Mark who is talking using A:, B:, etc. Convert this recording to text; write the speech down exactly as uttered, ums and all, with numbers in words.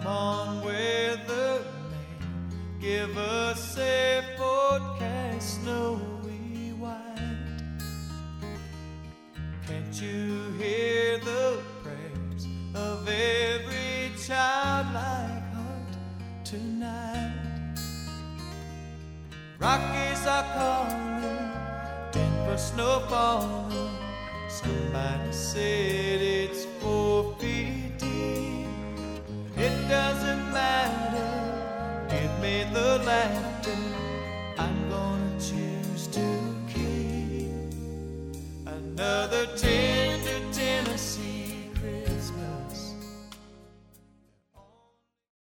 A: Come on, weatherman, give us a forecast, snowy white. Can't you hear the prayers of every childlike heart tonight? Rockies are calling, Denver snow falling. Somebody said it's four feet deep. It doesn't matter, give me the land.